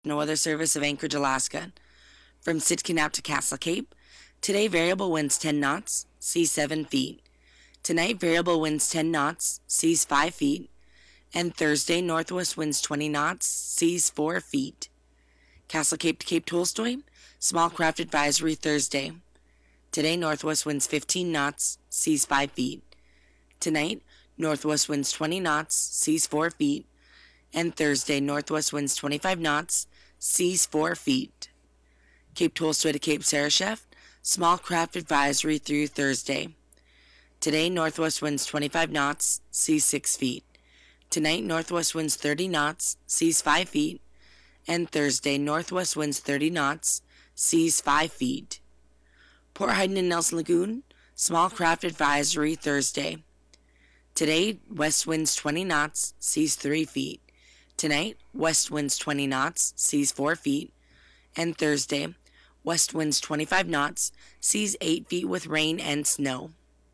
No weather service of Anchorage, Alaska. From Sitka out to Castle Cape. Today, variable winds 10 knots, seas 7 feet. Tonight, variable winds 10 knots, seas 5 feet. And Thursday, northwest winds 20 knots, seas 4 feet. Castle Cape to Cape Tolstoy, small craft advisory Thursday. Today, northwest winds 15 knots, seas 5 feet. Tonight, northwest winds 20 knots, seas 4 feet. And Thursday, northwest winds 25 knots, seas 4 feet. Cape Tolstoy to Cape Sarashef, small craft advisory through Thursday. Today, northwest winds 25 knots, seas 6 feet. Tonight, northwest winds 30 knots, seas 5 feet. And Thursday, northwest winds 30 knots, seas 5 feet. Port Heiden and Nelson Lagoon, small craft advisory Thursday. Today, west winds 20 knots, seas 3 feet. Tonight, west winds 20 knots, seas 4 feet. And Thursday, west winds 25 knots, seas 8 feet with rain and snow.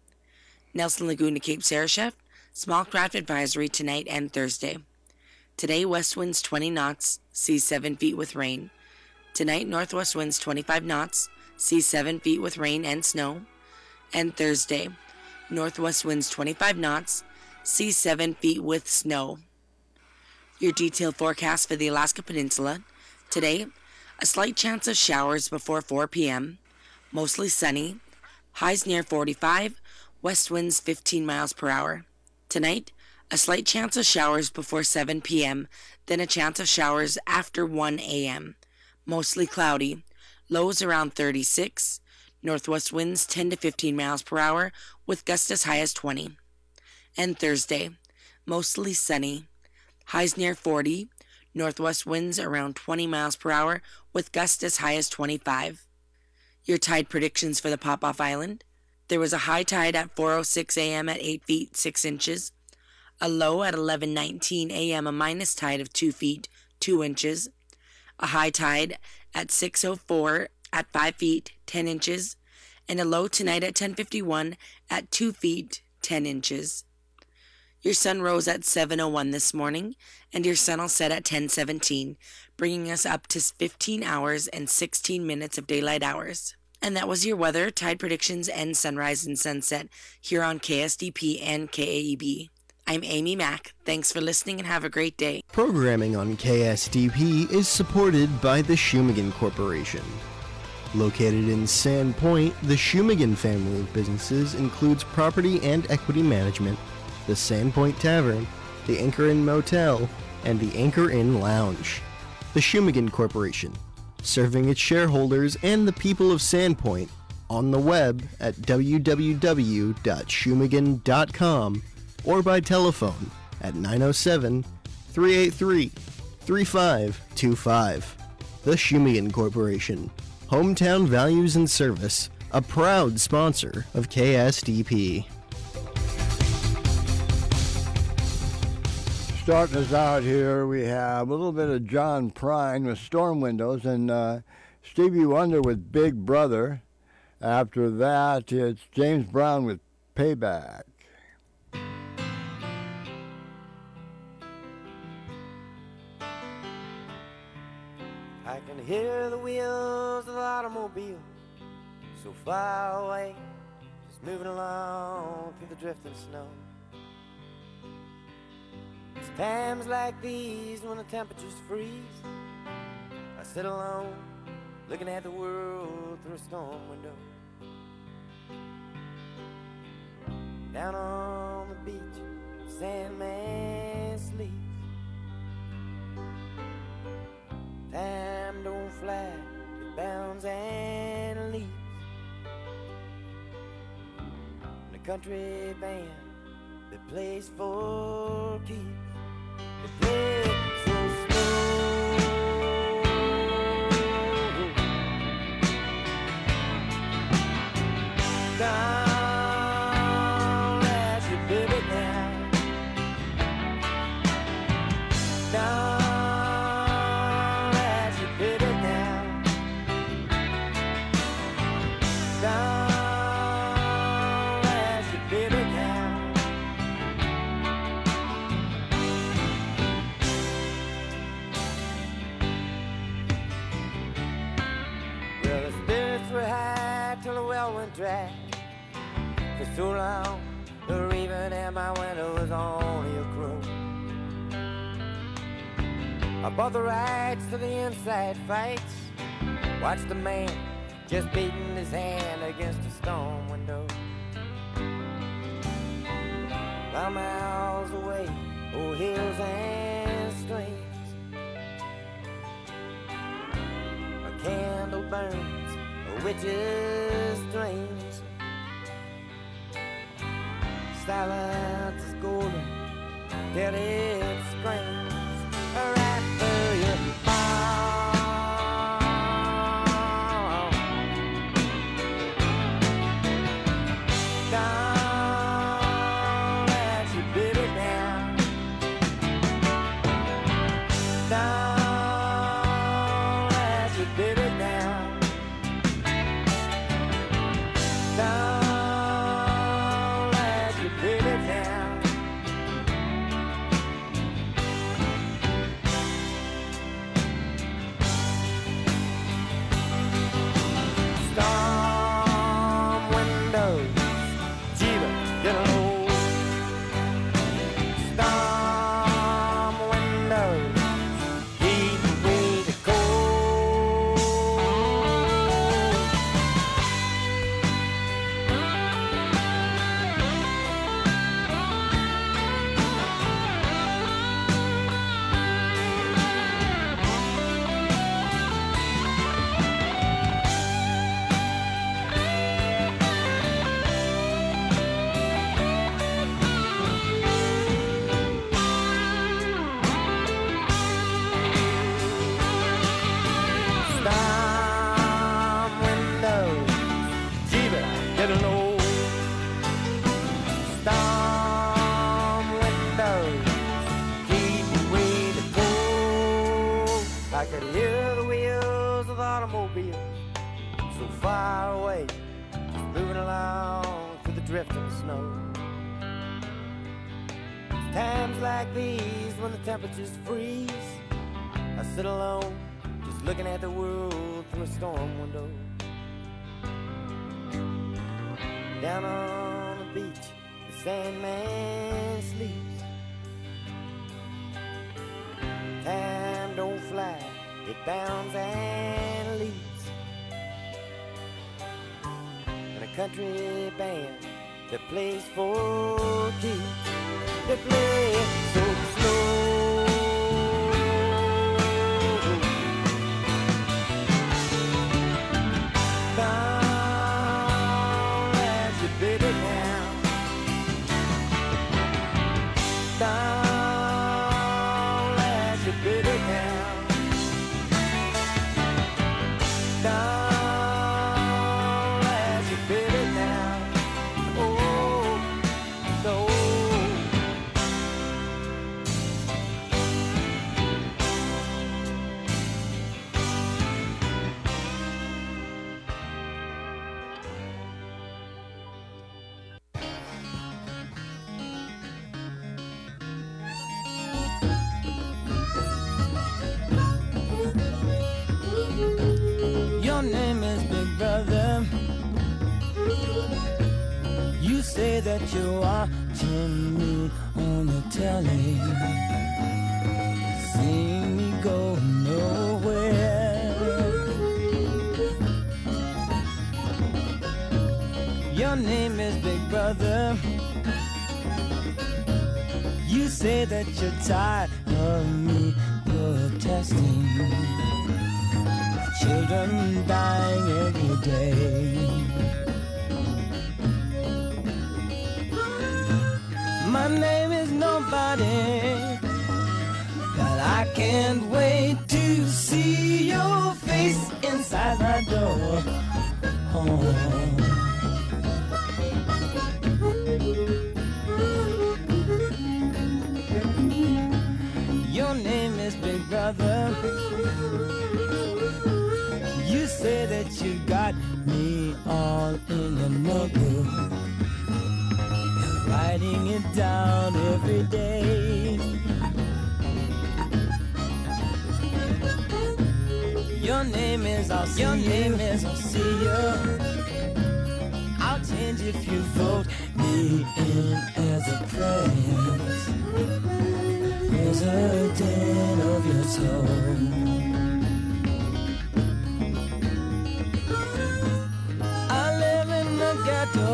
Nelson Lagoon to Cape Sarashef, small craft advisory tonight and Thursday. Today, west winds 20 knots, seas 7 feet with rain. Tonight, northwest winds 25 knots, seas 7 feet with rain and snow. And Thursday, northwest winds 25 knots, seas 7 feet with snow. Your detailed forecast for the Alaska Peninsula. Today, a slight chance of showers before 4 p.m., mostly sunny, highs near 45, west winds 15 miles per hour. Tonight, a slight chance of showers before 7 p.m., then a chance of showers after 1 a.m., mostly cloudy, lows around 36, northwest winds 10 to 15 miles per hour, with gusts as high as 20. And Thursday, mostly sunny, highs near 40, northwest winds around 20 miles per hour, with gusts as high as 25. Your tide predictions for the Pop-Off Island. There was a high tide at 4:06 a.m. at 8 feet 6 inches, a low at 11:19 a.m. a minus tide of 2 feet 2 inches, a high tide at 6:04 at 5 feet 10 inches, and a low tonight at 10:51 at 2 feet 10 inches. Your sun rose at 7:01 this morning, and your sun will set at 10:17, bringing us up to 15 hours and 16 minutes of daylight hours. And that was your weather, tide predictions, and sunrise and sunset here on KSDP and KAEB. I'm Amy Mack. Thanks for listening and have a great day. Programming on KSDP is supported by the Shumagan Corporation. Located in Sandpoint, the Shumagan family of businesses includes property and equity management, the Sandpoint Tavern, the Anchor Inn Motel, and the Anchor Inn Lounge. The Shumagan Corporation, serving its shareholders and the people of Sandpoint on the web at www.shumagan.com or by telephone at 907-383-3525. The Shumagan Corporation, Hometown Values and Service, a proud sponsor of KSDP. Starting us out here, we have a little bit of John Prine with Storm Windows and Stevie Wonder with Big Brother. After that, it's James Brown with Payback. I can hear the wheels of the automobile so far away, just moving along through the drifting snow. It's times like these when the temperatures freeze, I sit alone looking at the world through a storm window. Down on the beach, Sandman sleeps. Time don't fly, it bounds and leaps. And the country band that plays for keeps, they play it so slow. Down as you baby now. Down well went dry. For so long, the raven at my window was only a crow. I bought the rights to the inside fights. Watched the man just beating his hand against a storm window. While miles away, oh hills and streams, a candle burns, a witch's dreams. Silence is golden till it screams right through your heart. Don't let your baby down. Don't let your baby down. Don't let your baby down. Storm windows, Jeeva, get low. Storm windows, keep away the cold. Storm windows, Jeeva, get low. Storm windows, keep away the cold. I could hear the wheels of automobiles so far away, just moving along through the drifting snow. Times like these when the temperatures freeze, I sit alone, just looking at the world through a storm window. Down on the beach, the Sandman sleeps. Time don't fly, it bounds and leaps. And a country band that plays for keeps, they play so slow. Don't let your baby down. Don't let your baby down. Don't let your baby down. Oh, no. Your name is Big Brother. You say that you're watching me on the telly, seeing me go nowhere. Your name is Big Brother. You say that you're tired of me protesting, children dying every day. My name is nobody, but I can't wait to see your face inside my door. Oh. Your name is Big Brother. You say that you got me all in your notebook, writing it down every day. Your name is I'll see you. change if you vote me in as a president of your soul. I live in the ghetto.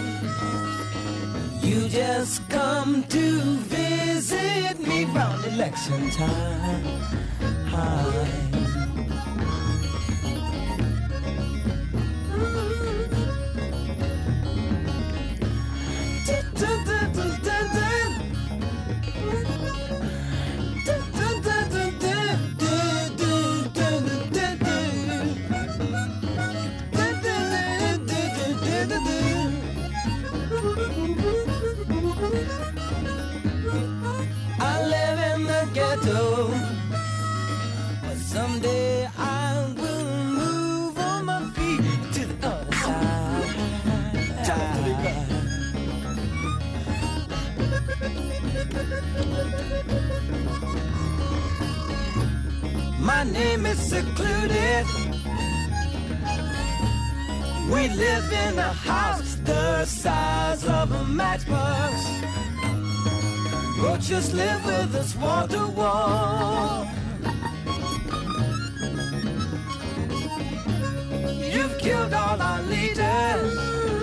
You just come to visit me round election time. Hi. I live in the ghetto, but someday I will move on my feet to the other side. My name is secluded. We live in a house the size of a matchbox. Roaches live with us wall to wall. You've killed all our leaders.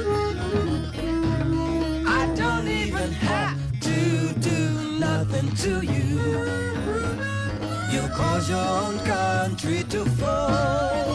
I don't even have to do nothing to you. You cause your own country to fall.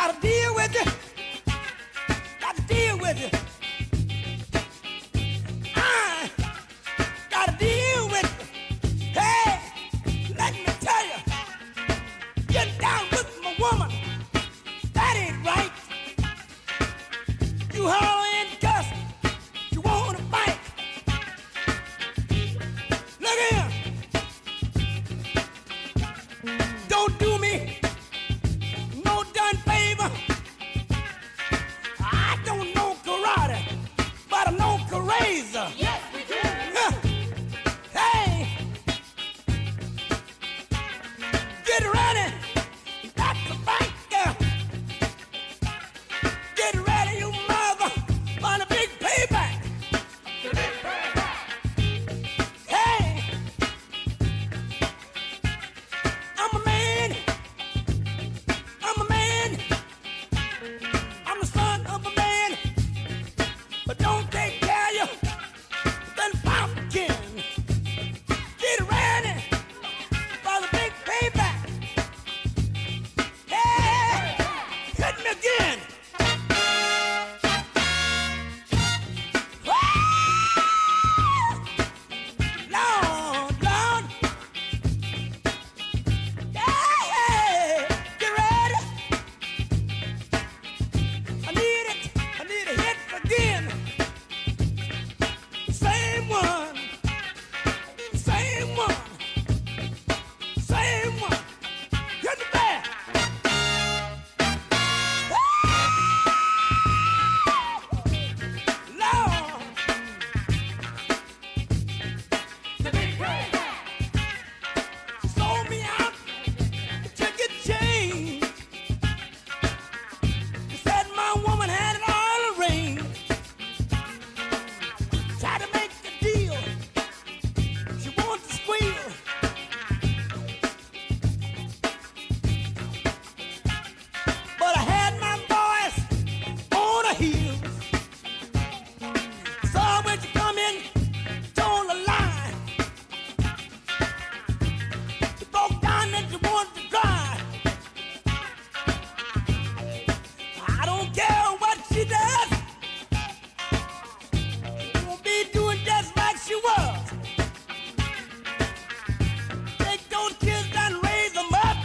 Gotta deal with you. Gotta deal with you. I gotta deal with you. Hey, let me tell you, get down with my woman. That ain't right. You holler and cuss. You wanna fight. Look here. Don't do me no done favor. I don't know karate, but I know Karaza. Yes, we do. Hey, get ready. That's the fight, girl. Get ready, you mother, on a big payback. Hey, I'm a man. I'm a man. I'm the son of a man. But don't take care of you. Then pumpkin. Get ready for the big payback. Hey, hit me again. Lord, Lord. Hey, get ready. I need it. I need a hit again. Same one. Same one. Same one. Hit me back. Lord. Sold me out to get changed. You said my woman had it all arranged. Tried to make a deal. She wants to squeal. But I had my voice on her heels. So when she come in, told a lie. She broke down and she wanted to cry. I don't care what she does. She won't be doing just like she was. Take those kids and raise them up.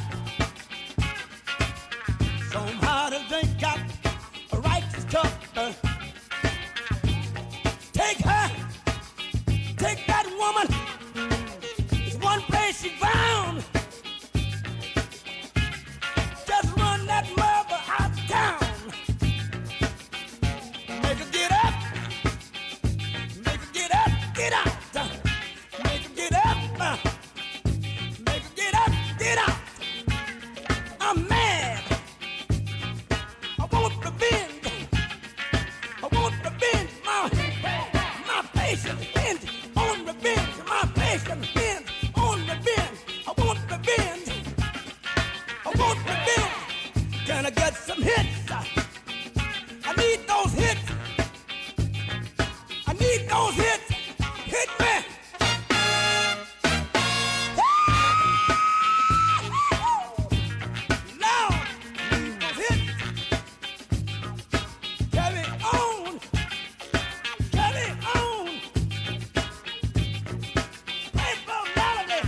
Somehow they got a righteous cup. Take her, take that woman. It's one place she found. Just run that mother out of town. Make her get up. Make her get up, get out. Make her get up. Make her get up, get out. I'm mad. I want revenge. I want revenge. My patience ends on revenge. My patience ends on revenge. I want revenge. I want revenge. Can I get some hits? I need those hits. I need those hits. Hit me. Lord, need those hits. Carry on. Carry on. Play for melody.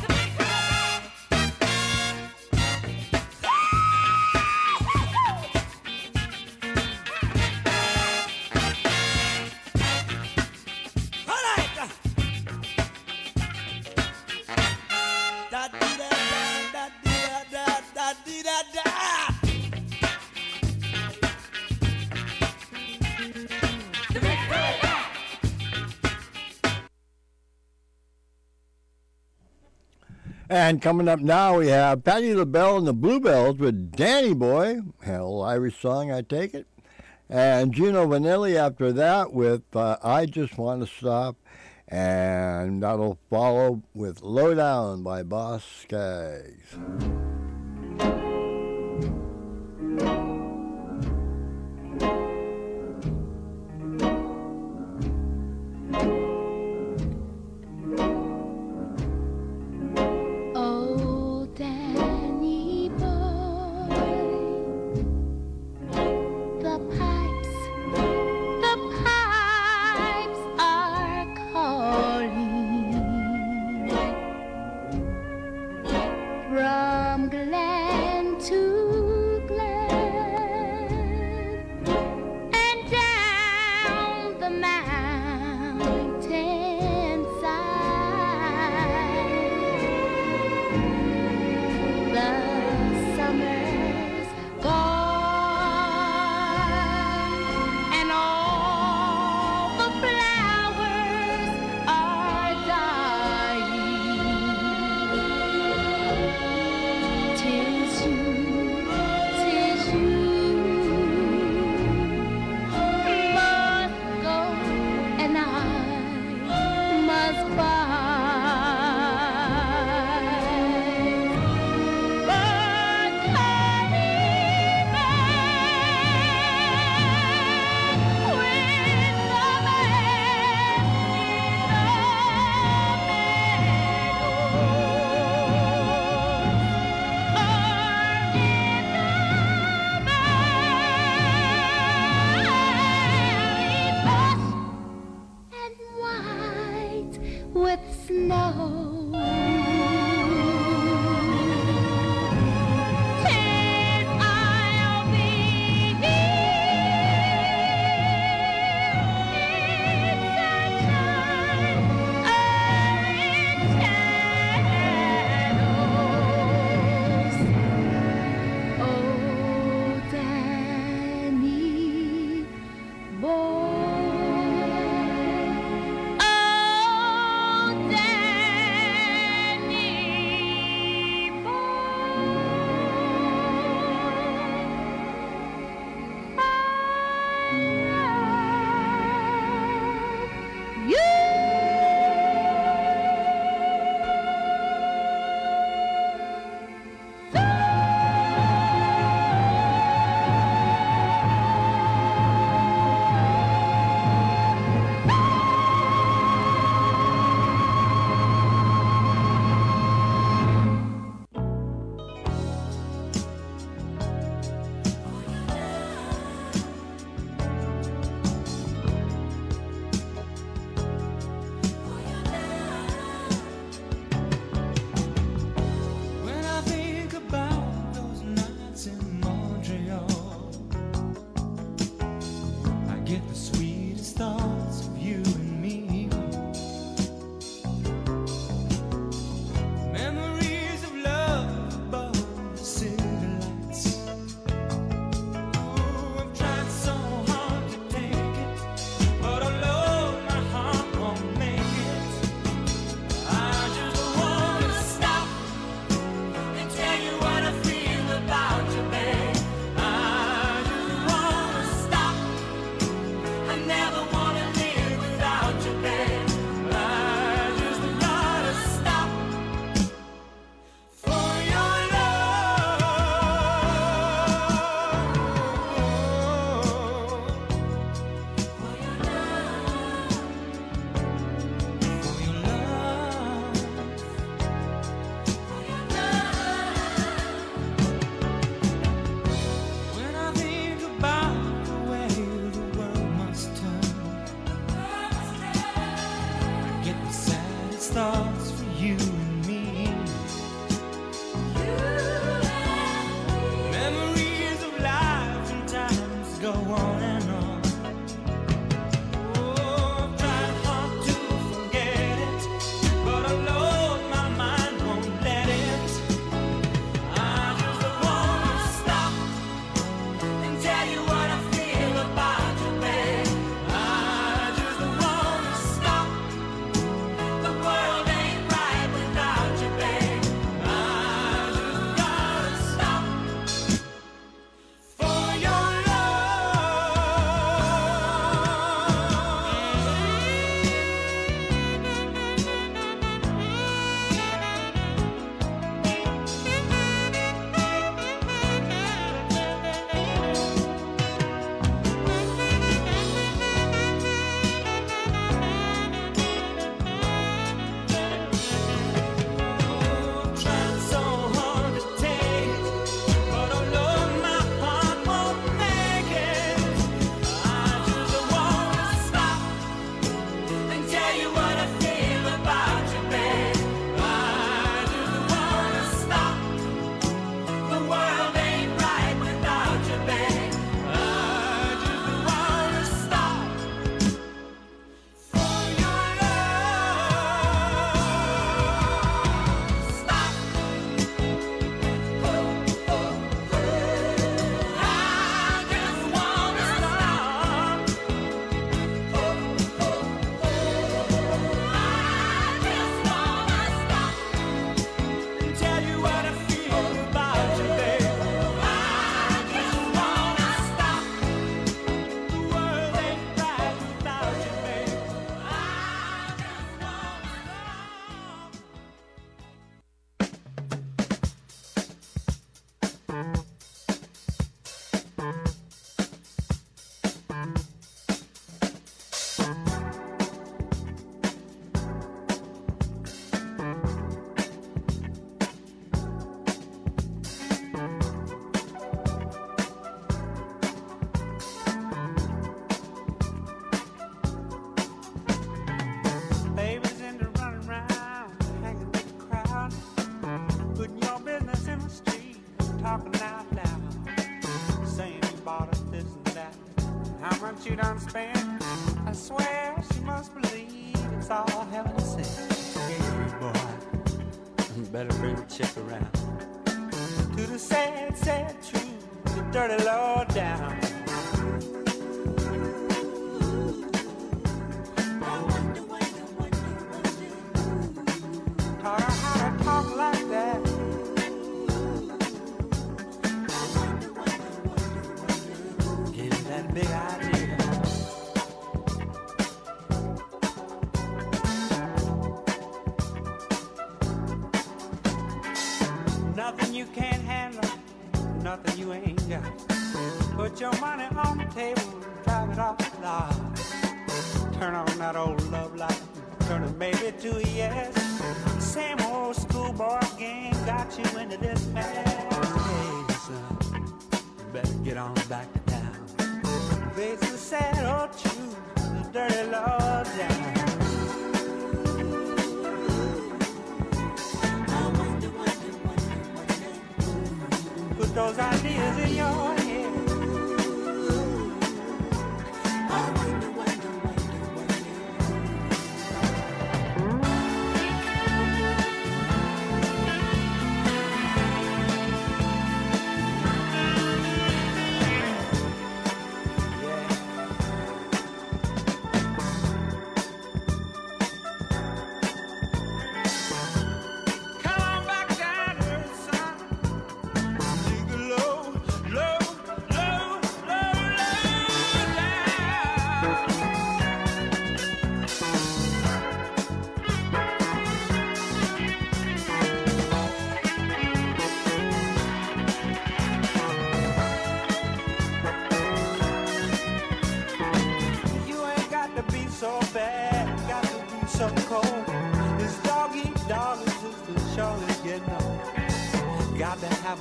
All right. Da dee da da dee da da dee da da. And coming up now, we have Patti LaBelle and the Bluebells with Danny Boy, hell Irish song, I take it. And Gino Vanelli after that with I Just Want to Stop. And that'll follow with Lowdown by Boss Skaggs. Oh, Danny boy, get the sweetest thoughts of you and me. Memories of love above the city lights. Ooh, I've tried so hard to take it, but alone my heart won't make it. I just wanna stop and tell you what I feel about you, babe. I just wanna stop. I never wanna live without you, babe. I just gotta stop for your love. For your love. For your love. For your love. When I think about the way the world must turn, I get the saddest thoughts for you and me. Memories of life and times go on and on. Oh, I've tried hard to forget it, but alone my mind won't let it. I just wanna stop and tell you what I feel about you, babe. I just wanna stop. The world ain't right without you, babe. I just gotta stop for your trying so hard to take, but alone my heart won't make it. I just wanna stop and tell you what I feel about you, babe. I just wanna stop. The world ain't right without you, babe. I just wanna stop for your love. Stop. I just wanna stop. I just wanna stop and tell you what I feel about you, babe. I just wanna stop. The world ain't right without you, babe. I just wanna stop. Baby's into running around, hanging with the crowd, putting your business in the street, talking out loud, saying you bought us this and that, how much you done spent. I swear she must believe it's all heaven sent. Hey, boy, you better bring the chick around to the sad, sad truth, the dirty low down. Taught her how to talk like that. Gave her that big idea. Nothing you can't handle, nothing you ain't got. Put your money on the table, drive it off the lot. Turn on that old love light, turn it maybe to a yes. Same old schoolboy game got you into this mess. Hey, son, you better get on back to town. Face the sad old truth, the dirty law down. Put those ideas in your head.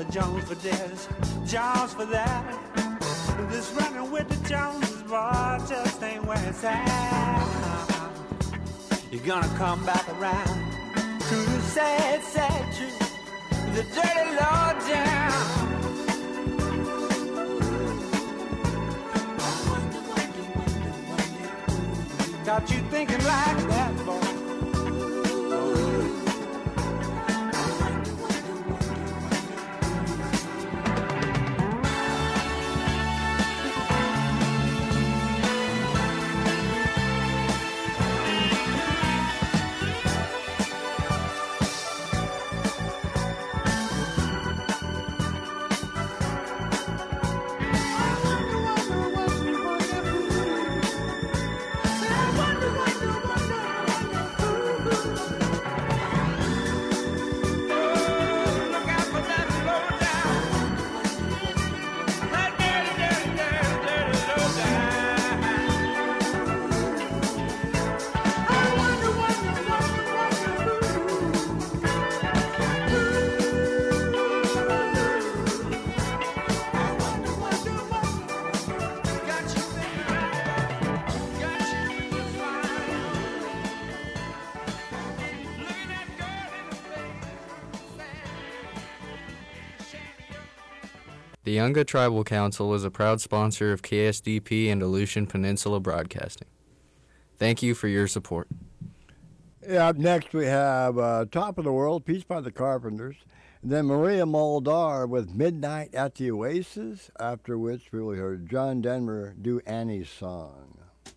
for Jones for this, Jones for that. This running with the Joneses, boy, just ain't where it's at. You're gonna come back around to the sad, sad truth, the dirty low down. Got you thinking like that, boy. The Yunga Tribal Council is a proud sponsor of KSDP and Aleutian Peninsula Broadcasting. Thank you for your support. Yeah, up next we have Top of the World, Peace by the Carpenters, and then Maria Muldaur with Midnight at the Oasis, after which we will hear John Denver do Annie's Song.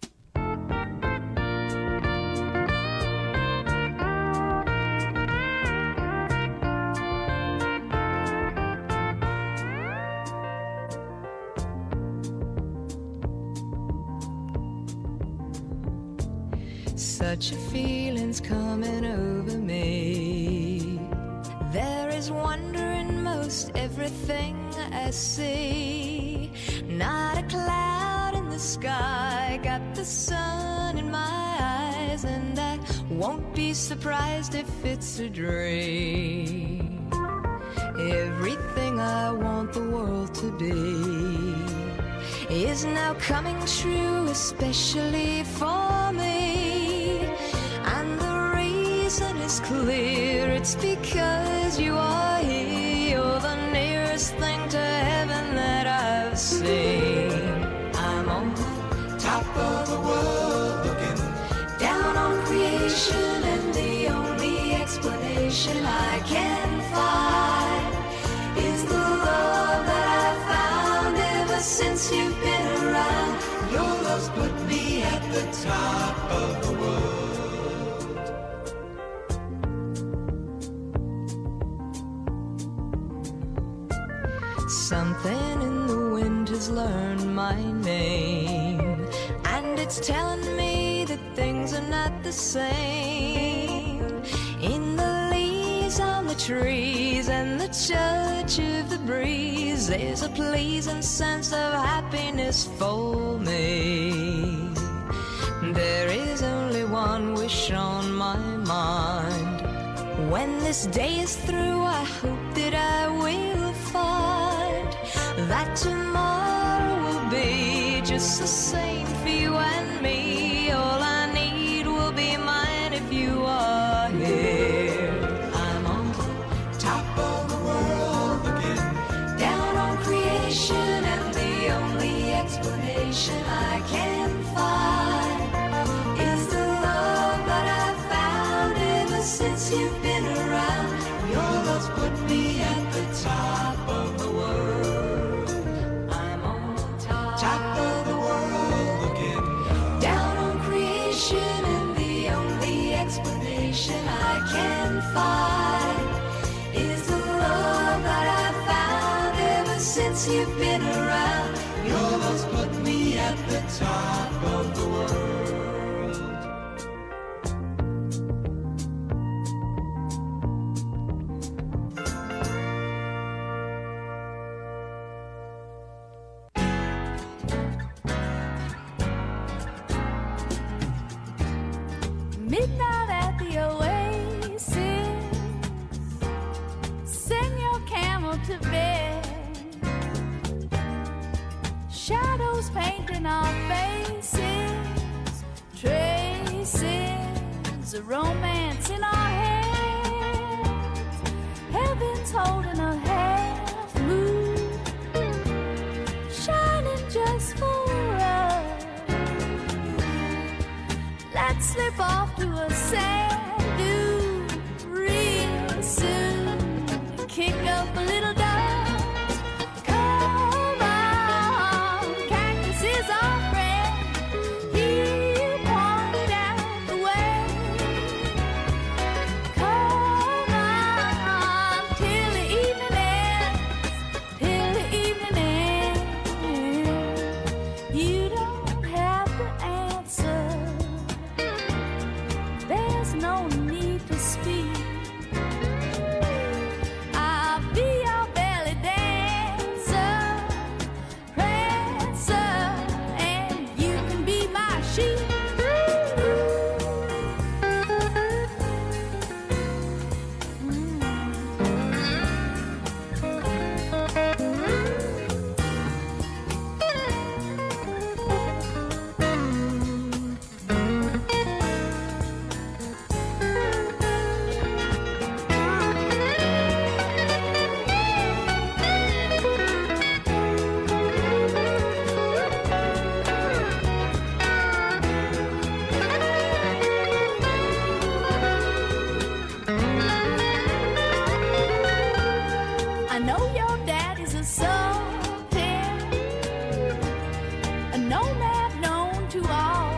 Such a feeling's coming over me. There is wonder in most everything I see. Not a cloud in the sky, got the sun in my eyes, and I won't be surprised if it's a dream. Everything I want the world to be is now coming true, especially for me. And the reason is clear, it's because you are here. You're the nearest thing to heaven that I've seen. I'm on top of the world, looking down on creation, and the only explanation I can find is the love that I found ever since you've been around. Your love's put me at the top of the world. Something in the wind has learned my name, and it's telling me that things are not the same. In the leaves on the trees and the touch of the breeze, there's a pleasing sense of happiness for me. There is only one wish on my mind. When this day is through, I hope that I will find that tomorrow will be just the same for you and me. All I need will be mine if you are here. I'm on top of the world, looking down on creation, and the only explanation I can find is the love that I found ever since you've been around. Your love's put me at the top of the world. I'm on top of the world, looking down on creation, and the only explanation I can find is the love that I found ever since you've been around. Your love's put me at the top of the world. There's a romance in our hands. Heaven's holding a half moon, shining just for us. Let's slip off to a sand dune real soon. Kick up a little dust. Come on, cactus is our friend. He'll point out the way. Come on, till the evening ends. Till the evening ends. You don't have to answer. There's no need to speak. I'll be your belly dancer, prancer, and you can be my sheep. I know your daddy's a sultan, a nomad known to all,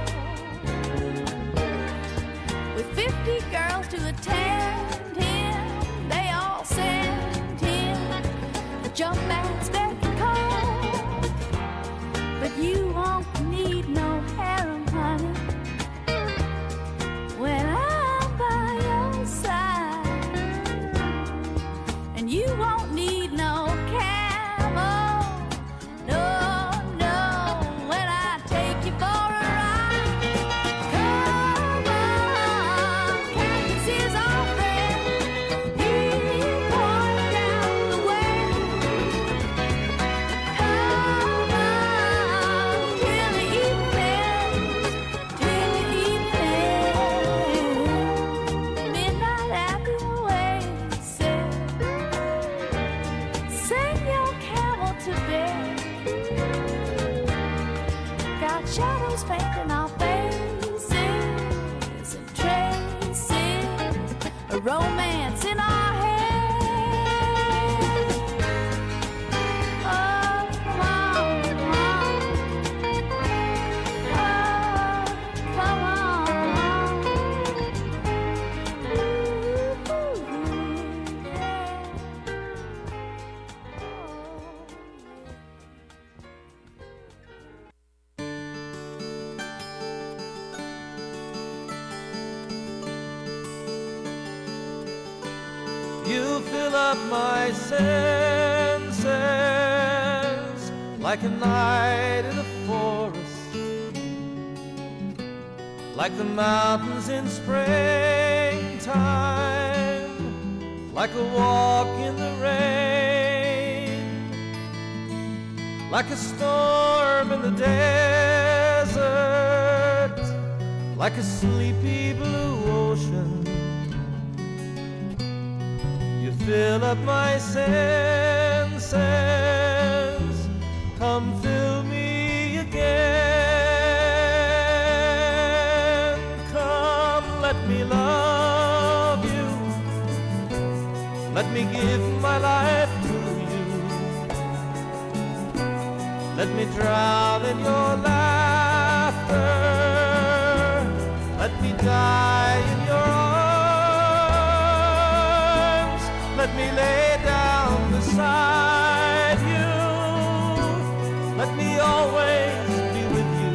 with 50 girls to attend him. They all send him a jump back spectacle, but you won't need no harem, honey, when I'm by your side. And you won't need no camel, no, no, when I take you for a ride. Come on, cactus is our friend. He'll point out the way. Come on, till the evening ends, till the evening ends. Midnight at the oasis. Send your camel to bed. Got shadows painting our faces and traces, a romance in our heads. Oh, come on, come on. Oh, come on. Ooh, yeah. You fill up my senses like a night in a forest, like the mountains in springtime, like a walk in the rain, like a storm in the desert, like a sleepy blue ocean. You fill up my senses, come fill me again. Come, let me love you, let me give my life to you, let me drown in your laughter, let me die in your arms, let me lay down beside you, let me always be with you.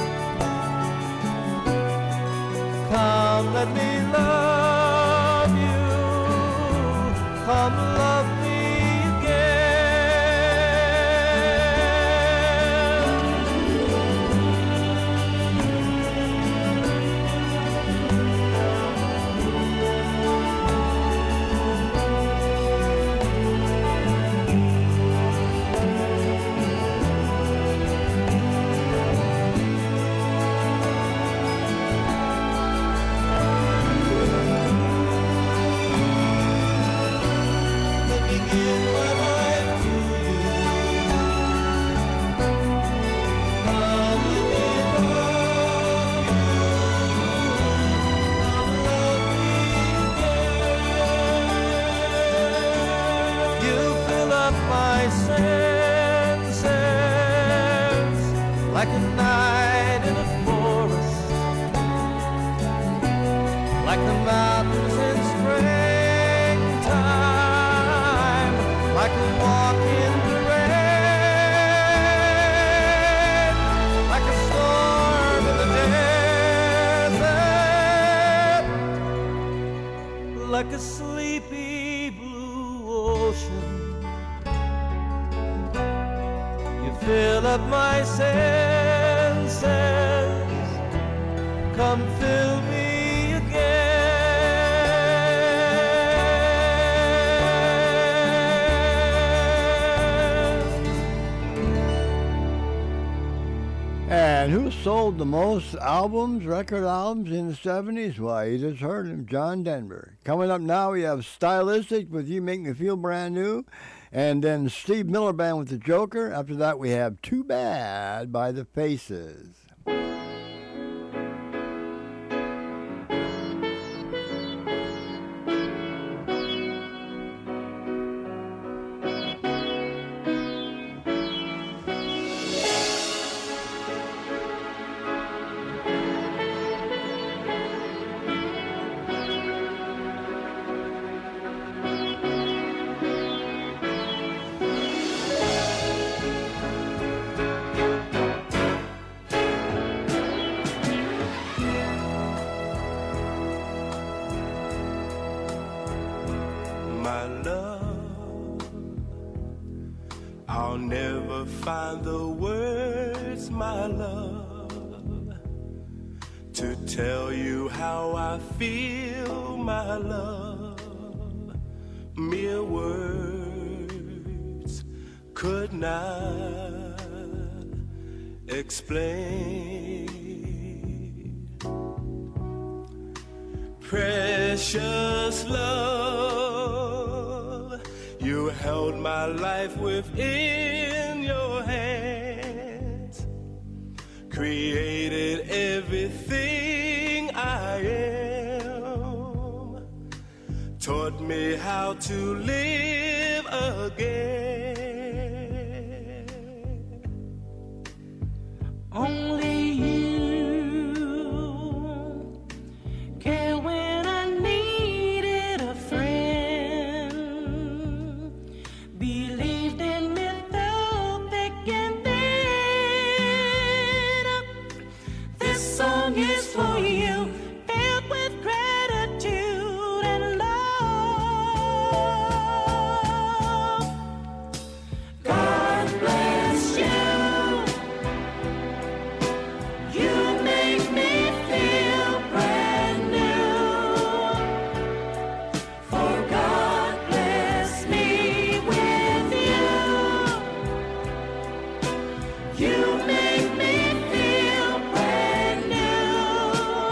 Come, let me love you, come love me again. like a night in a forest, like the mountains in springtime, like a walk in the rain, like a storm in the desert, like a sleepy blue ocean. You fill up my senses, come fill me And who sold the most albums, record albums in the 70s? Why, you just heard him, John Denver. Coming up now, we have Stylistic with You Make Me Feel Brand New, and then Steve Miller Band with The Joker. After that, we have Too Bad by The Faces. My love, I'll never find the words, my love, to tell you how I feel, my love. Mere words could not explain. Precious love, you held my life within your hands, created everything I am, taught me how to live again. Only you care when I needed a friend, believed in me through thick and thin. This song is for you, filled with gratitude and love. God bless you. You make me feel brand new. For God bless me with you. You make me feel brand new.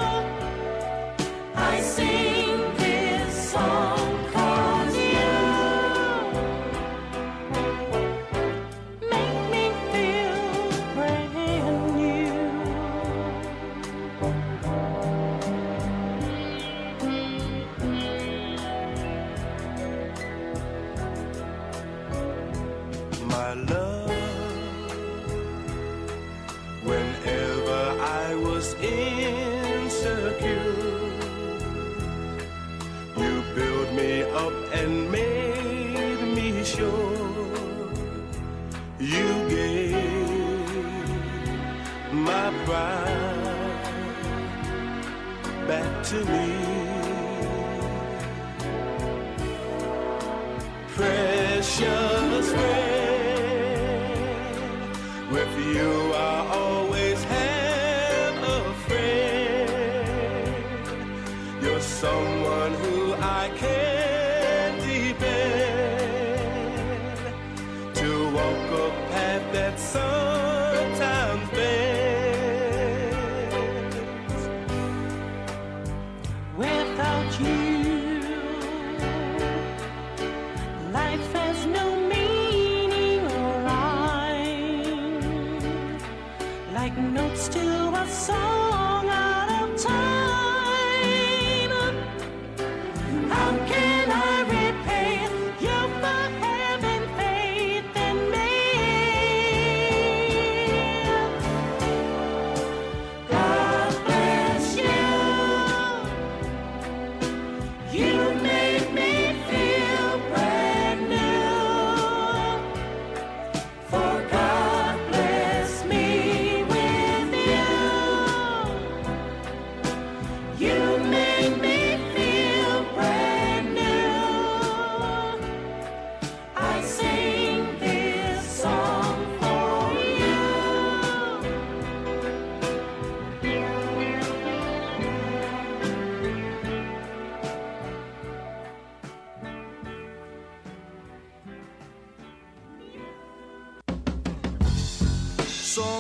I sing this song 'cause you make me feel brand new. My love, whenever I was insecure, you built me up and made me sure. You gave my pride back to me. Precious friend, with you I always have a friend. You're someone who I can depend, to walk a path that sometimes bends. Without you, life has no meaning or rhyme, like notes to a song out of time. How can I repay you for having faith in me?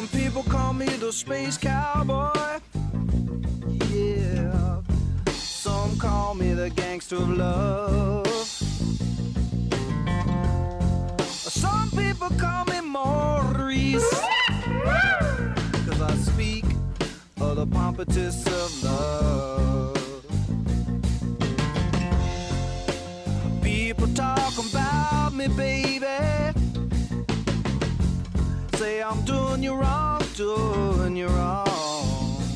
Some people call me the space cowboy. Yeah. Some call me the gangster of love. Some people call me Maurice, 'cause I speak of the pompatus of love. People talk about me, baby. Say I'm doing you wrong, doing you wrong.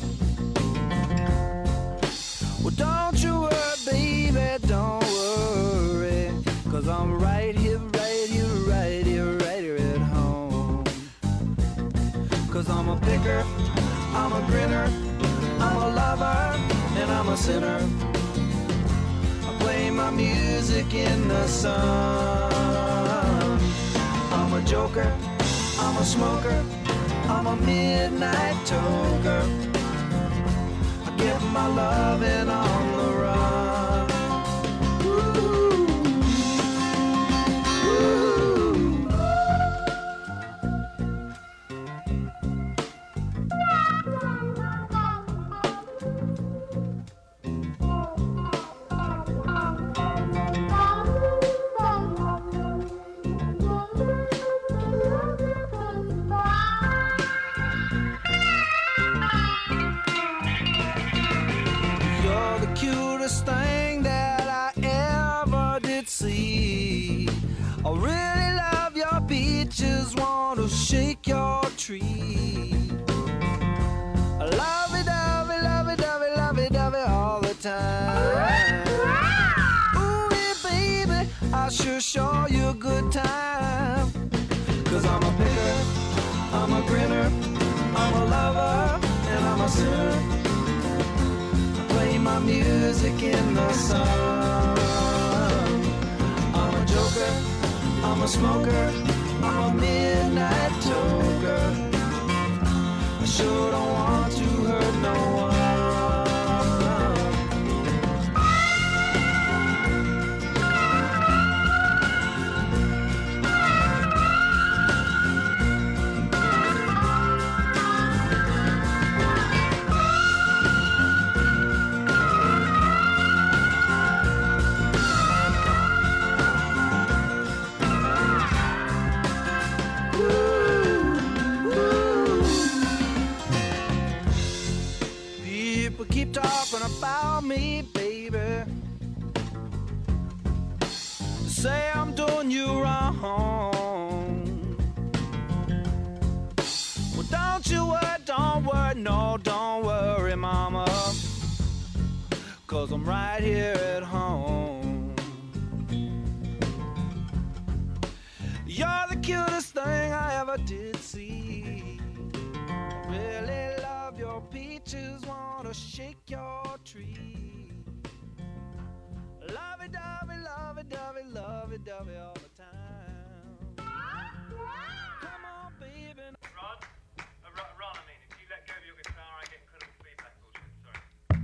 Well, don't you worry, baby, don't worry, 'cause I'm right here, right here, right here, right here at home. 'Cause I'm a picker, I'm a grinner, I'm a lover, and I'm a sinner. I play my music in the sun. I'm a joker, I'm a smoker, I'm a midnight toker. I get my loving on the run. Ooh. You're the cutest thing that I ever did see. I really love your peaches, wanna shake your tree. Lovey dovey, lovey dovey, lovey dovey all the time. Ooh, yeah, baby, I sure show you a good time. 'Cause I'm a picker, I'm a grinner, I'm a lover, and I'm a sinner. Play my music in the sun. I'm a joker, I'm a smoker, I'm a midnight toker. I sure don't want to hurt no one. People keep talking about me, baby. Say I'm doing you wrong. Well, don't worry, no, don't worry, mama. 'Cause I'm right here at home. You're the cutest thing I ever did see. Really love your peaches, wanna shake your tree. Lovey-dovey, lovey-dovey, lovey-dovey all the time. Come on, baby. Ron, I mean, if you let go of your guitar, I get incredible feedback. Bullshit, sorry.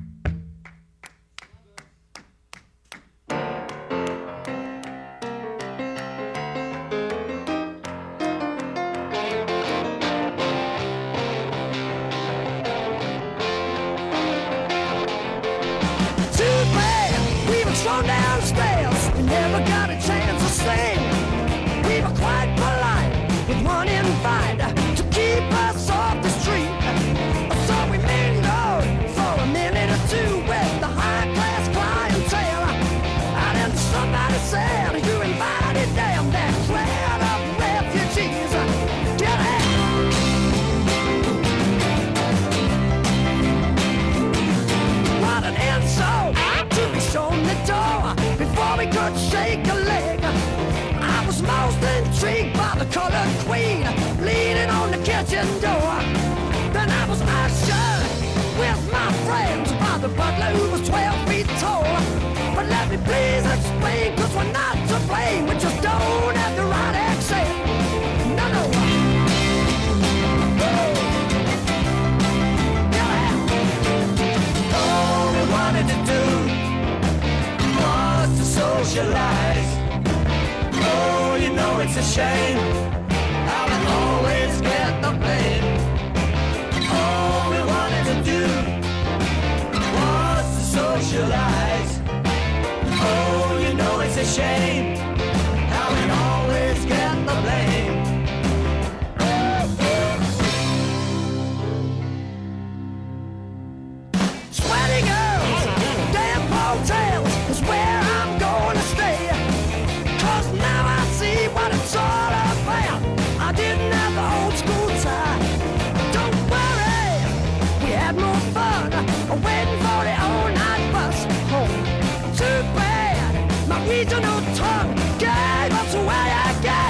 Too bad we were thrown downstairs. We never got a chance to sing. We were quite polite with one invite to keep us off the street. So we mingled for a minute or two with the high-class clientele. And then somebody said, you invited them, that crowd of refugees. Get out! What an insult to be shown the door before we could shake a leg. I was most intrigued by the colored queen leaning on the kitchen door. Then I was ushered with my friends by the butler who was 12 feet tall. But let me please explain, 'cause we're not to blame. We just don't have the right accent. No, no. All we wanted to do was to socialize. Oh, you know it's a shame how we always get the blame. shame how we always get the blame. Sweaty girls, damn hotels is where I'm gonna stay. 'Cause now I see what it's all about. I didn't have the old school tie. Don't worry, we had more fun waiting for the all-night bus home. Too bad my regional tongue gave us away again.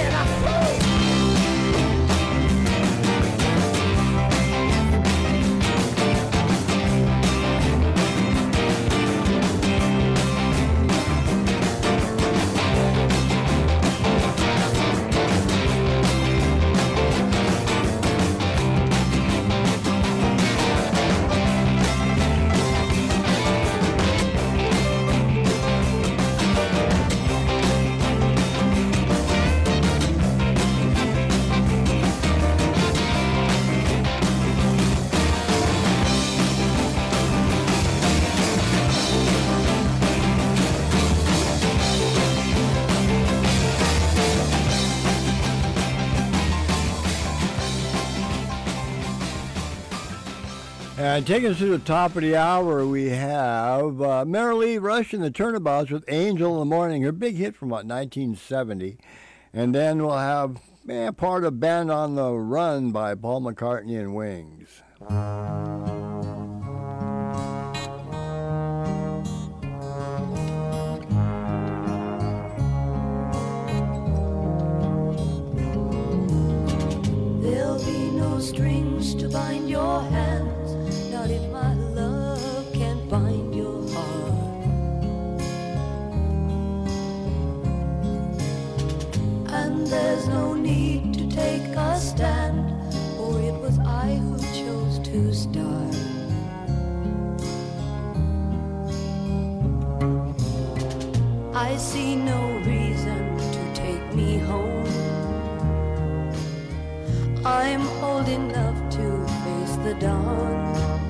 And taking us to the top of the hour, we have Marilee Rush and the Turnabouts with Angel in the Morning, her big hit from about 1970. And then we'll have part of Band on the Run by Paul McCartney and Wings. There'll be no strings to bind your hands, not if my love can't bind your heart. And there's no need to take a stand, for it was I who chose to start. I see no reason to take me home. I'm old enough to face the dawn.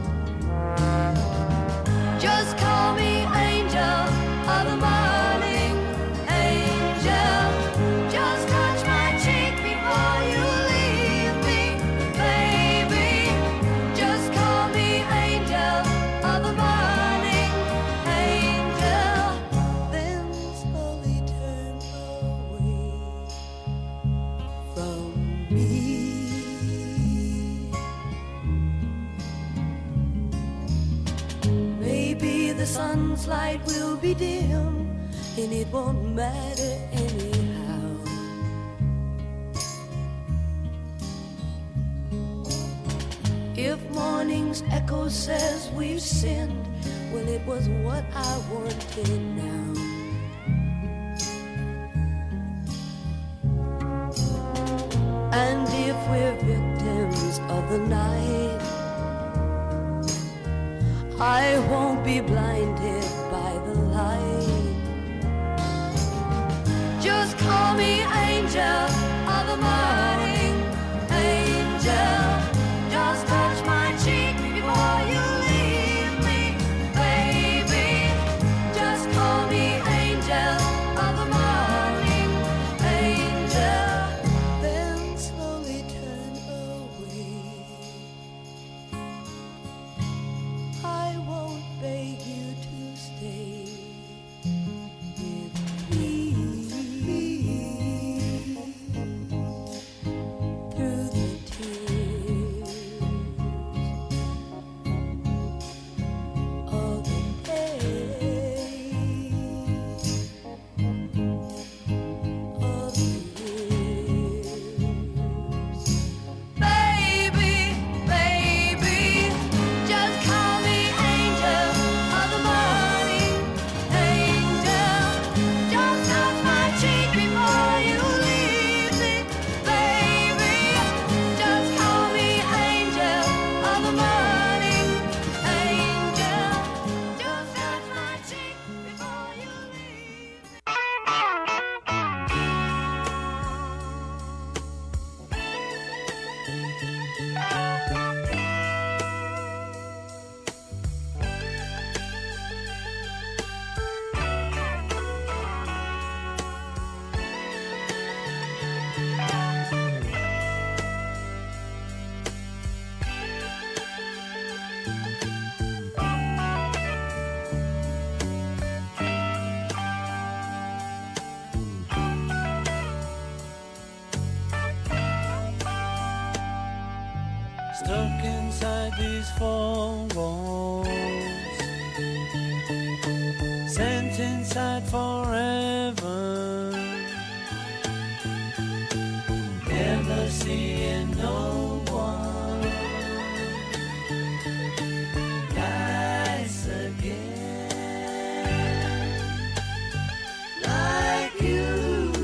Just call me angel of the morning, angel. Just touch my cheek before you leave me, baby. Just call me angel of the morning, angel. Then slowly turn away from me. Maybe the sun's light will be dim, and it won't matter anyhow. If morning's echo says we've sinned, well, it was what I wanted now. And if we're victims of the night, I won't be blinded by the light. Just call me angel of the morning, angel. Just touch my cheek before you leave me, baby. Just call me angel of the morning, angel. Then slowly turn away. I won't beg you to stay with me. inside these four walls, sent inside forever, never seeing no one nice again like you.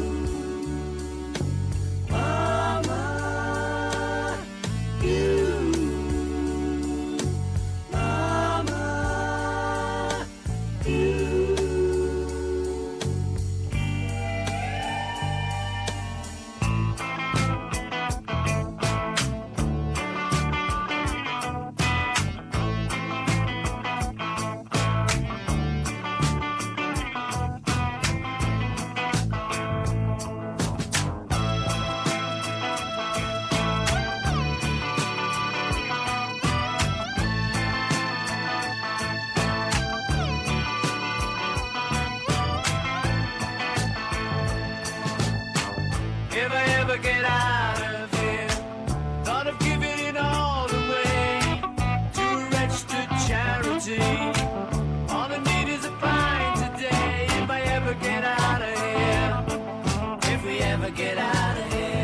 If I ever get out of here, thought of giving it all away to a registered charity. All I need is a pint today. If I ever get out of here, if we ever get out of here.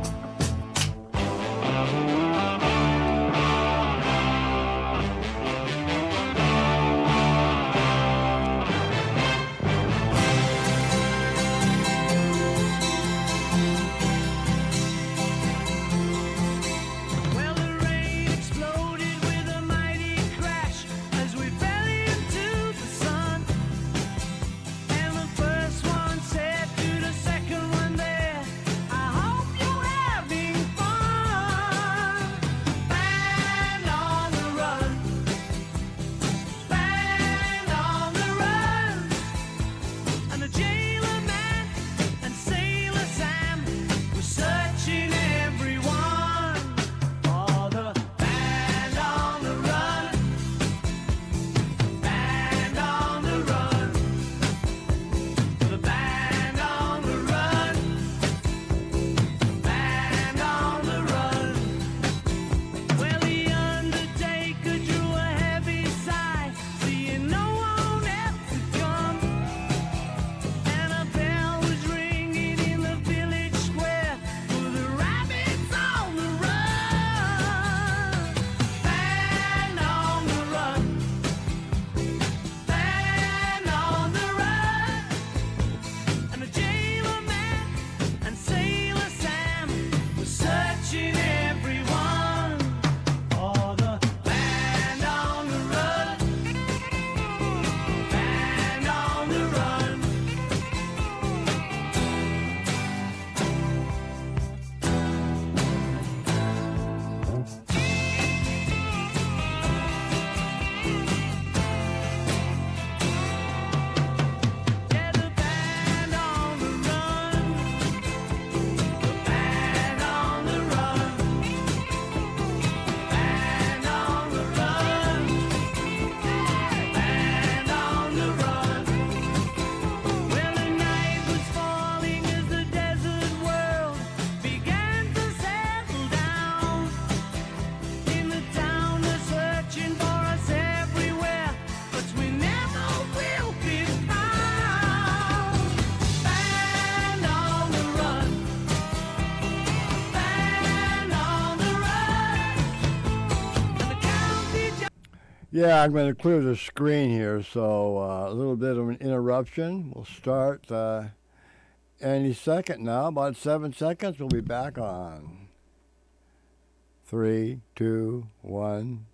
Well, the rain exploded with a mighty crash as we fell into the sun. And the first one said to the second one there, I hope you're having fun. Band on the run, band on the run. And the jailer man and Sailor Sam were searching everyone for the band on the run, band on the run, the band on the run, band on the run. Well, the undertaker drew a heavy sigh, seeing no one else had come. And a bell was ringing in the village square for the rabbits on the run. Band on the run, band on the run. And the jailer man and Sailor Sam were searching everyone for the band on the run, band on the run. Yeah, the band on the run, the band on the run, band on the run, band on the run. Well, the night was falling as the desert world began to settle down. In the town, they're searching for us everywhere, but we never will be found. Band on the run, band on the run, and the county. Yeah, I'm going to clear the screen here, so a little bit of an interruption. We'll start any second now, about 7 seconds. We'll be back on. 3, 2, 1.